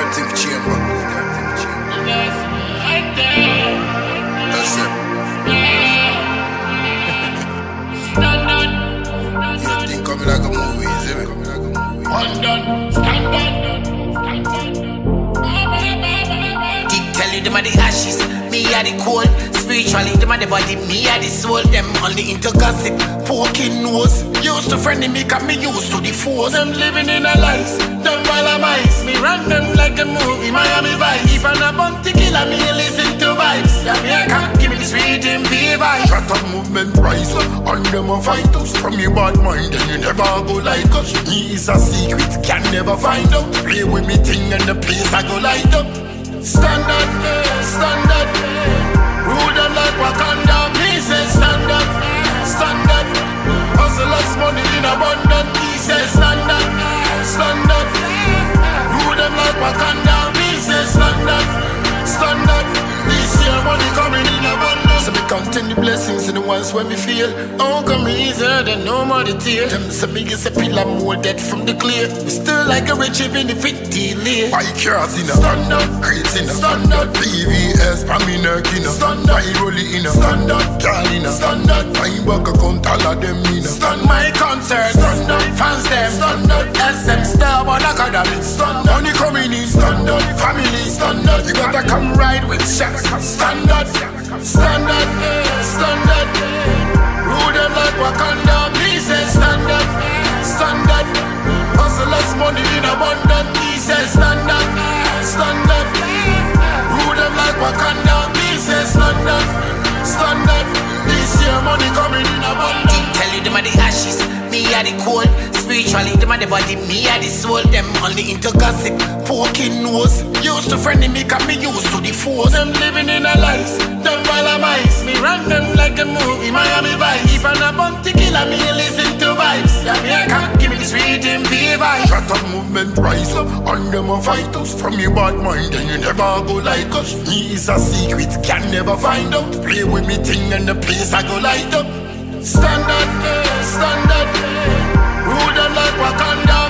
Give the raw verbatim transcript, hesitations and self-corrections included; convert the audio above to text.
Radioactive chamber. That's it. You think coming like a movie, is it? Undone, stand Dick tell you them are the ashes, me are the coal. Spiritually, them are the body, me are the soul. Them only into gossip, poking nose. Used to friendly me, cause me used to the force. Them living in a lies, them valamize. Me run them like a movie, Miami Vice. If I'm a bounty killer, me listen to vibes. Yeah, me I can't give me this rhythm, V-Vibe. Shut up movement rise up, and them a fight us. From your bad mind, then you never go like us. Me is a secret, can never find out. Play with me thing and the place I go light up. Stand up, stand up. Rule them like Wakanda, me say stand up, stand up. Hustlers money in abundance, me say stand up, stand up. Rule them like Wakanda, me say stand up, stand up. This year money coming in abundance. So me counting the blessings and the ones when me feel. Oh, come easier than no more the tear. Them say me is a pillar more dead from the clear. We still like a rich benefit delay. Buy cars in a stand up, crates in a stand up, P V S, Pamina Kina, stand up, Rolly in a stand up, Carlina, stand up, Pine Buck account all of them in a stand my concert, stand up, fans them, stand up, S M Star One Academy, stand up, money coming in, stand up, family, stand up, you gotta come ride with shots, stand up, stand up, stand up, rule them like Wakanda, please say stand up, stand up, hustlers money in abundance, please say stand up, stand up, rule them like Wakanda, please say stand up, stand up, this year money coming in abundance. Tell you them are the ashes, me are the coal. Spiritually, them are the body, me are the soul. Them only into gossip, poking nose. Used to friendly me, cause me used to the force. Them living in a lies, them valamize. Me run them like a movie, Miami Vice. If I'm a bounty killer, me listen to vibes. Yeah, me I can't give me this rhythm, V-Vibe. Shut up movement rise up, and them a fight us. From your bad mind, then you never go like us. Me is a secret, can never find out. Play with me thing and the place I go light up. Stand up, stand up. Rule them like Wakanda.